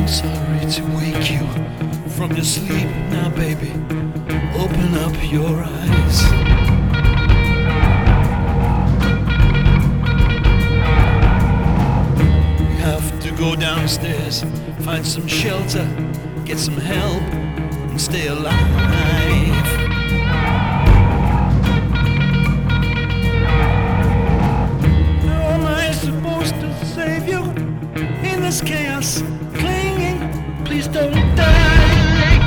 sorry to wake you from your sleep. Now, baby, open up your eyes. You have to go downstairs, find some shelter, get some help, and stay alive. How am I supposed to save you in this chaos? Clinging, please don't die.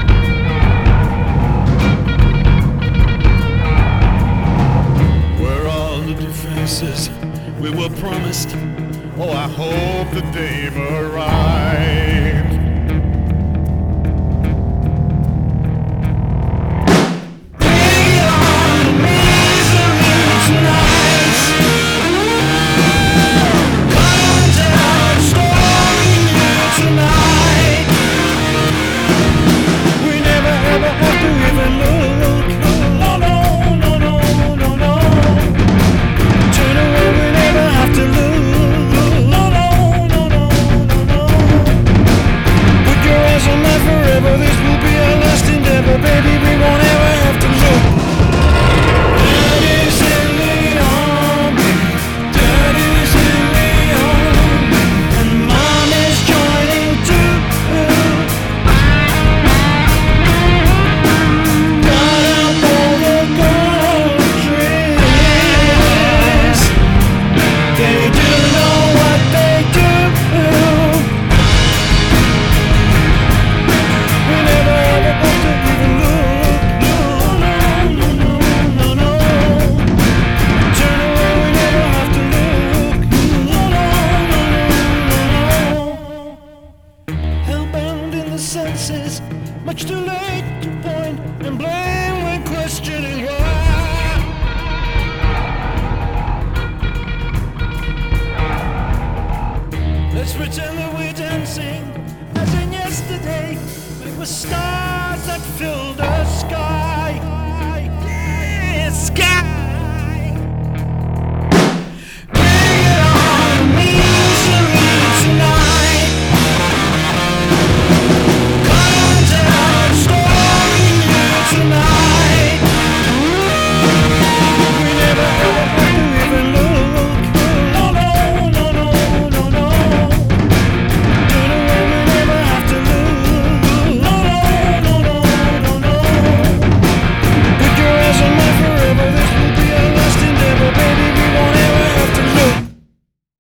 Where are all the defenses we were promised? Oh, I hope the day arrives. Senses, much too late to point and blame when questioning why. Let's pretend that we're dancing as in yesterday. It was stars that filled us.